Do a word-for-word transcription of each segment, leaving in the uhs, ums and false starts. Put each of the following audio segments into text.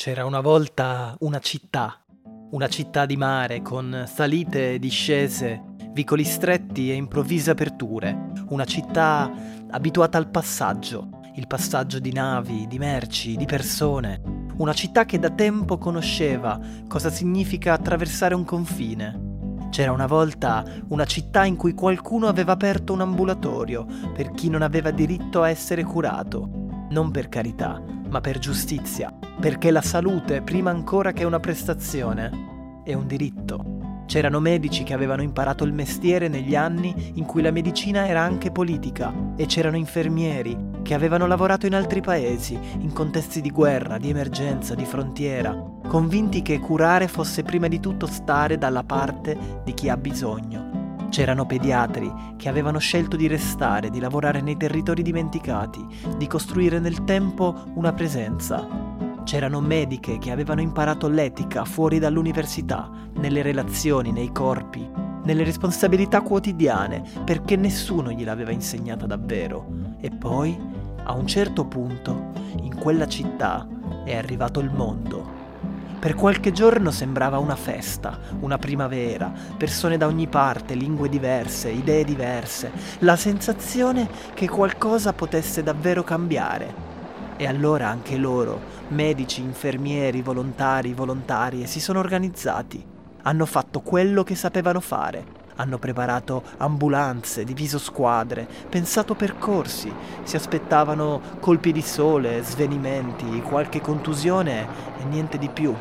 C'era una volta una città, una città di mare con salite e discese, vicoli stretti e improvvise aperture, una città abituata al passaggio, il passaggio di navi, di merci, di persone, una città che da tempo conosceva cosa significa attraversare un confine. C'era una volta una città in cui qualcuno aveva aperto un ambulatorio per chi non aveva diritto a essere curato, non per carità, ma per giustizia, perché la salute, prima ancora che una prestazione, è un diritto. C'erano medici che avevano imparato il mestiere negli anni in cui la medicina era anche politica, e c'erano infermieri che avevano lavorato in altri paesi, in contesti di guerra, di emergenza, di frontiera, convinti che curare fosse prima di tutto stare dalla parte di chi ha bisogno. C'erano pediatri che avevano scelto di restare, di lavorare nei territori dimenticati, di costruire nel tempo una presenza. C'erano mediche che avevano imparato l'etica fuori dall'università, nelle relazioni, nei corpi, nelle responsabilità quotidiane, perché nessuno gliel'aveva insegnata davvero. E poi, a un certo punto, in quella città è arrivato il mondo. Per qualche giorno sembrava una festa, una primavera, persone da ogni parte, lingue diverse, idee diverse, la sensazione che qualcosa potesse davvero cambiare. E allora anche loro, medici, infermieri, volontari, volontarie, si sono organizzati. Hanno fatto quello che sapevano fare. Hanno preparato ambulanze, diviso squadre, pensato percorsi. Si aspettavano colpi di sole, svenimenti, qualche contusione e niente di più.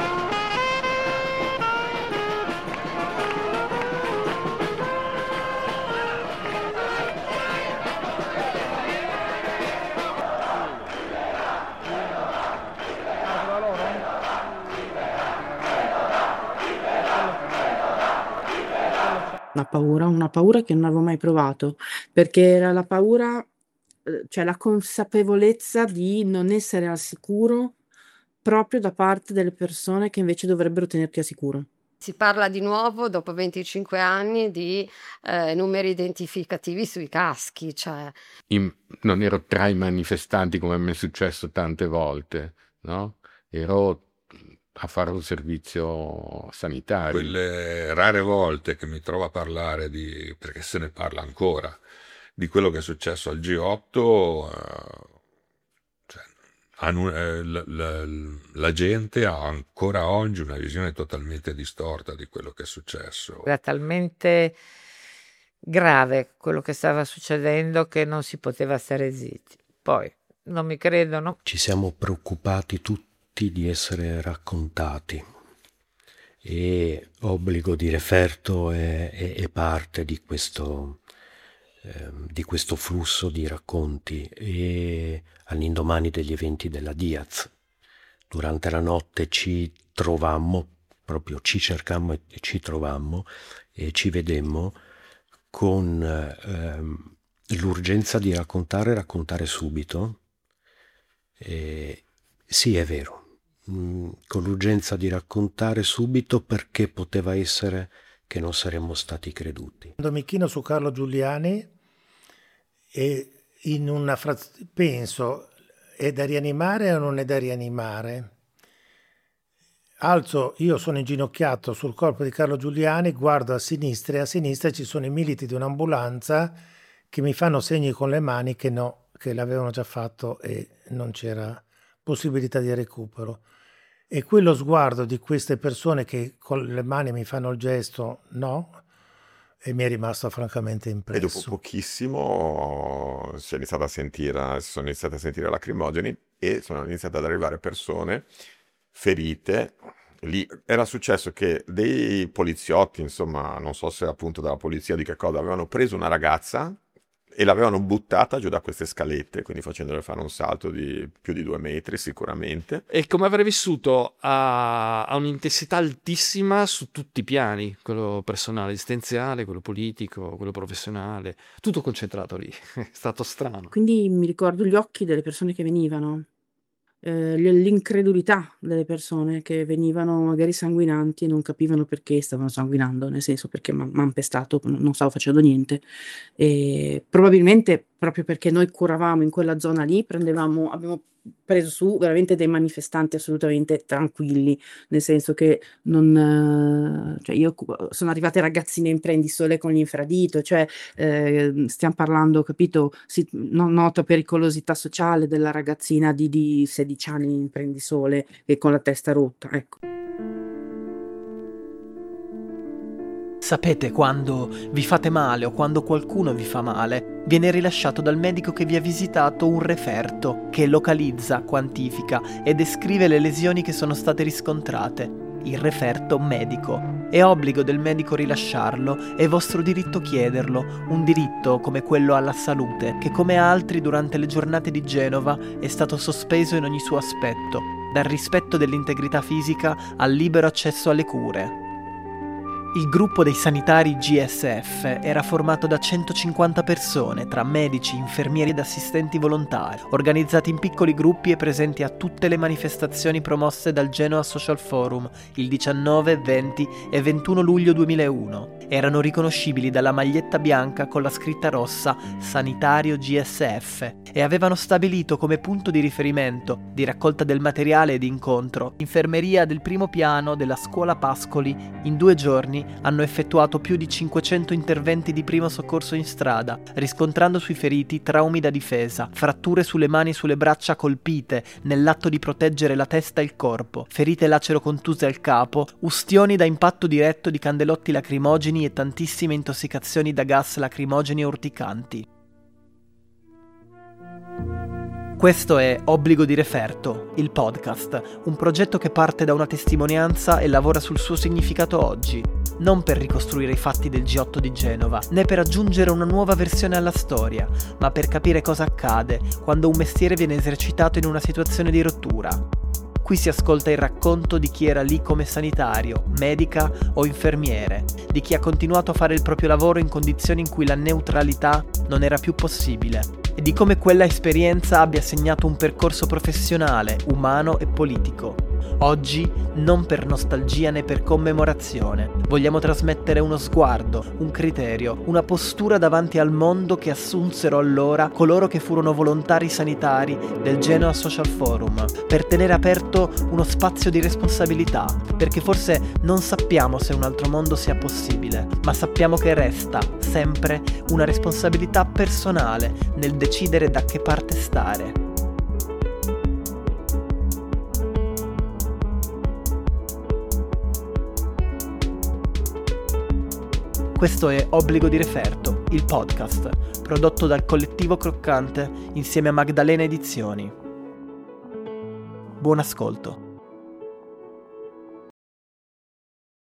Una paura, una paura che non avevo mai provato, perché era la paura, uhm, cioè la consapevolezza di non essere al sicuro proprio da parte delle persone che invece dovrebbero tenerti al sicuro. Si parla di nuovo, dopo venticinque anni, di eh, numeri identificativi sui caschi, cioè In- non ero tra i manifestanti come mi è successo tante volte, no? Ero a fare un servizio sanitario. Quelle rare volte che mi trovo a parlare di, perché se ne parla ancora, di quello che è successo al G otto, eh, cioè, hanno- eh, la, la- la gente ha ancora oggi una visione totalmente distorta di quello che è successo. Era talmente grave quello che stava succedendo che non si poteva stare zitti. Poi non mi credono. Ci siamo preoccupati tutti di essere raccontati e obbligo di referto è, è- è parte di questo, ehm, di questo flusso di racconti. E all'indomani degli eventi della Diaz, durante la notte ci trovammo, proprio ci cercammo e e ci trovammo e ci vedemmo con ehm, l'urgenza di raccontare, raccontare subito. E sì, è vero, mm, con l'urgenza di raccontare subito perché poteva essere che non saremmo stati creduti. Quando mi chino su Carlo Giuliani e in una fraz- penso, è da rianimare o non è da rianimare? Alzo, io sono inginocchiato sul corpo di Carlo Giuliani, guardo a sinistra e a sinistra ci sono i militi di un'ambulanza che mi fanno segni con le mani che no, che l'avevano già fatto e non c'era possibilità di recupero. E quello sguardo di queste persone che con le mani mi fanno il gesto no, e mi è rimasto francamente E dopo impresso. pochissimo si è iniziato a sentire, si sono iniziate a sentire lacrimogeni e sono iniziate ad arrivare persone ferite. Lì era successo che dei poliziotti, insomma, non so se appunto dalla polizia o di che cosa, avevano preso una ragazza e l'avevano buttata giù da queste scalette, quindi facendole fare un salto di più di due metri sicuramente. E come avrei vissuto a, a un'intensità altissima su tutti i piani, quello personale, esistenziale, quello politico, quello professionale, tutto concentrato lì. È stato strano. Quindi mi ricordo gli occhi delle persone che venivano, eh, l- l'incredulità delle persone che venivano magari sanguinanti e non capivano perché stavano sanguinando, nel senso perché mi hanno pestato, non non stavo facendo niente. E probabilmente proprio perché noi curavamo in quella zona lì, prendevamo, abbiamo preso su veramente dei manifestanti assolutamente tranquilli, nel senso che non, eh, cioè io cu- sono arrivate ragazzine in prendisole con l'infradito, cioè eh, stiamo parlando, capito, si, non noto pericolosità sociale della ragazzina di, di sedici anni in prendisole e con la testa rotta, ecco. Sapete quando vi fate male o quando qualcuno vi fa male, viene rilasciato dal medico che vi ha visitato un referto che localizza, quantifica e descrive le lesioni che sono state riscontrate. Il referto medico. È obbligo del medico rilasciarlo, è vostro diritto chiederlo, un diritto come quello alla salute, che come altri durante le giornate di Genova è stato sospeso in ogni suo aspetto, dal rispetto dell'integrità fisica al libero accesso alle cure. Il gruppo dei sanitari G S F era formato da centocinquanta persone, tra medici, infermieri ed assistenti volontari, organizzati in piccoli gruppi e presenti a tutte le manifestazioni promosse dal Genoa Social Forum il diciannove, venti e ventuno luglio duemilauno. Erano riconoscibili dalla maglietta bianca con la scritta rossa Sanitario G S F e avevano stabilito come punto di riferimento, di raccolta del materiale e di incontro, l'infermeria del primo piano della scuola Pascoli. In due giorni hanno effettuato più di cinquecento interventi di primo soccorso in strada, riscontrando sui feriti traumi da difesa, fratture sulle mani e sulle braccia colpite nell'atto di proteggere la testa e il corpo, ferite lacero-contuse al capo, ustioni da impatto diretto di candelotti lacrimogeni e tantissime intossicazioni da gas lacrimogeni e urticanti. Questo è Obbligo di Referto, il podcast, un progetto che parte da una testimonianza e lavora sul suo significato oggi, non per ricostruire i fatti del G otto di Genova, né per aggiungere una nuova versione alla storia, ma per capire cosa accade quando un mestiere viene esercitato in una situazione di rottura. Qui si ascolta il racconto di chi era lì come sanitario, medica o infermiere, di chi ha continuato a fare il proprio lavoro in condizioni in cui la neutralità non era più possibile, e di come quella esperienza abbia segnato un percorso professionale, umano e politico. Oggi, non per nostalgia né per commemorazione, vogliamo trasmettere uno sguardo, un criterio, una postura davanti al mondo che assunsero allora coloro che furono volontari sanitari del Genoa Social Forum, per tenere aperto uno spazio di responsabilità, perché forse non sappiamo se un altro mondo sia possibile, ma sappiamo che resta sempre una responsabilità personale nel decidere da che parte stare. Questo è Obbligo di Referto, il podcast, prodotto dal Collettivo Croccante insieme a Magdalena Edizioni. Buon ascolto.